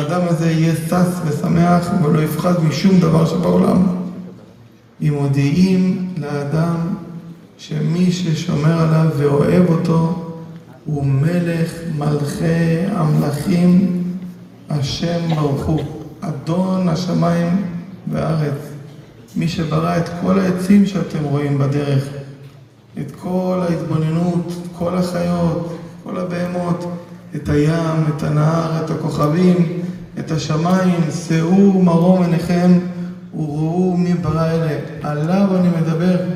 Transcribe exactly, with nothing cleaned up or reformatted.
האדם הזה יהיה שש ושמח ולא יפחד משום דבר שבעולם. אם מודיעים לאדם שמי ששומר עליו ואוהב אותו הוא מלך מלכי המלכים השם ברוך הוא, אדון השמיים והארץ, מי שברא את כל העצים שאתם רואים בדרך, את כל ההתבוננות, כל החיות, כל הבהמות, את הים, את הנהר, את הכוכבים, את השמיים, שאו מרום עיניכם וראו מי ברא אלה. עליו אני מדבר.